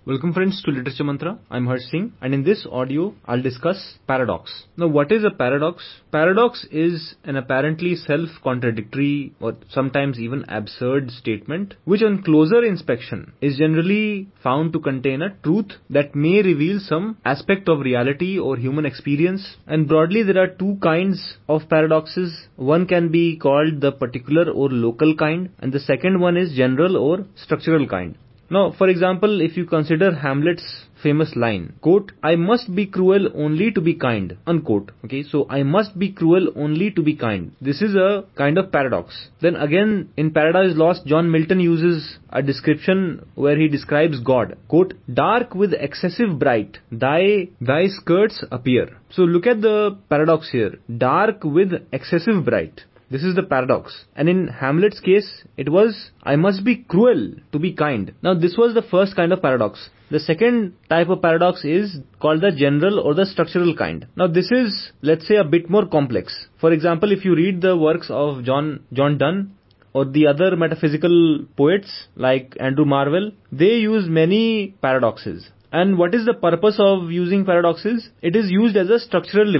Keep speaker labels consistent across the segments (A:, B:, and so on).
A: Welcome friends to Literature Mantra. I'm Harsh Singh, and in this audio I'll discuss paradox. Now what is a paradox? Paradox is an apparently self-contradictory or sometimes even absurd statement which on closer inspection is generally found to contain a truth that may reveal some aspect of reality or human experience. And broadly there are two kinds of paradoxes. One can be called the particular or local kind, and the second one is general or structural kind. Now, for example, if you consider Hamlet's famous line, quote, "I must be cruel only to be kind," unquote. Okay, so I must be cruel only to be kind. This is a kind of paradox. Then again, in Paradise Lost, John Milton uses a description where he describes God, quote, "Dark with excessive bright, thy skirts appear." So look at the paradox here. Dark with excessive bright. This is the paradox. And in Hamlet's case, it was, "I must be cruel to be kind." Now this was the first kind of paradox. The second type of paradox is called the general or the structural kind. Now this is, let's say, a bit more complex. For example, if you read the works of John Donne or the other metaphysical poets like Andrew Marvell, they use many paradoxes. And what is the purpose of using paradoxes? It is used as a structural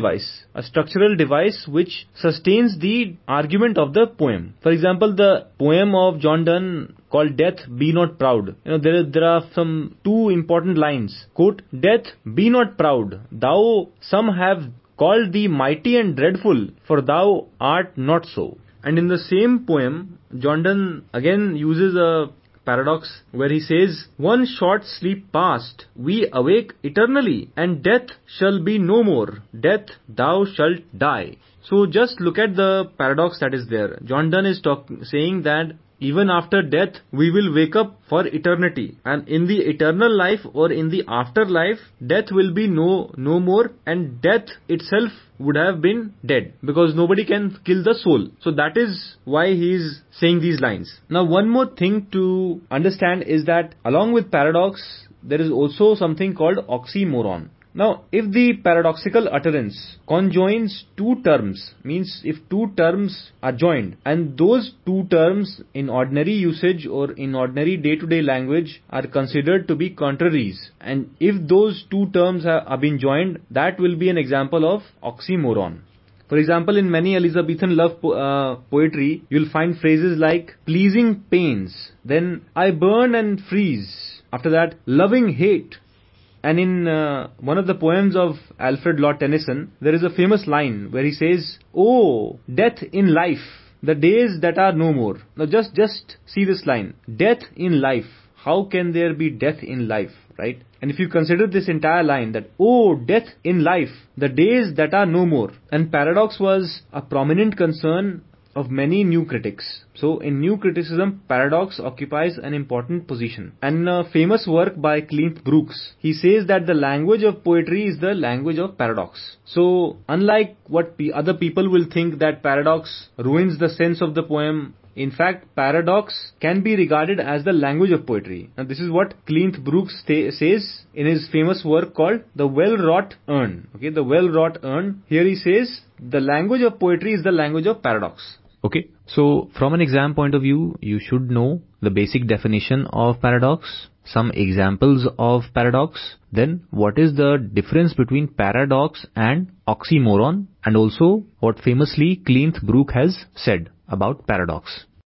A: device which sustains the argument of the poem. For example, the poem of John Donne called Death, Be Not Proud. There are some two important lines. Quote, "Death, be not proud, thou some have called thee mighty and dreadful, for thou art not so." And in the same poem, John Donne again uses a paradox where he says, "One short sleep past, we awake eternally, and death shall be no more. Death, thou shalt die." So just look at the paradox that is there. John Donne is saying that even after death, we will wake up for eternity. And in the eternal life or in the afterlife, death will be no more, and death itself would have been dead because nobody can kill the soul. So that is why he is saying these lines. Now one more thing to understand is that along with paradox, there is also something called oxymoron. Now, if the paradoxical utterance conjoins two terms, means if two terms are joined, and those two terms in ordinary usage or in ordinary day-to-day language are considered to be contraries, and if those two terms are being joined, that will be an example of oxymoron. For example, in many Elizabethan love poetry, you'll find phrases like pleasing pains, then I burn and freeze, after that loving hate. And in one of the poems of Alfred Lord Tennyson, there is a famous line where he says, "Oh, death in life, the days that are no more." Now just see this line. Death in life. How can there be death in life, right? And if you consider this entire line that, "Oh, death in life, the days that are no more." And paradox was a prominent concern of many new critics. So in new criticism, paradox occupies an important position. And in a famous work by Cleanth Brooks, he says that the language of poetry is the language of paradox. So unlike what other people will think that paradox ruins the sense of the poem, in fact, paradox can be regarded as the language of poetry. Now this is what Cleanth Brooks says in his famous work called The Well-Wrought Urn. Okay, The Well-Wrought Urn. Here he says, the language of poetry is the language of paradox. Okay, so from an exam point of view, you should know the basic definition of paradox, some examples of paradox, then what is the difference between paradox and oxymoron, and also what famously Cleanth Brooks has said about paradox.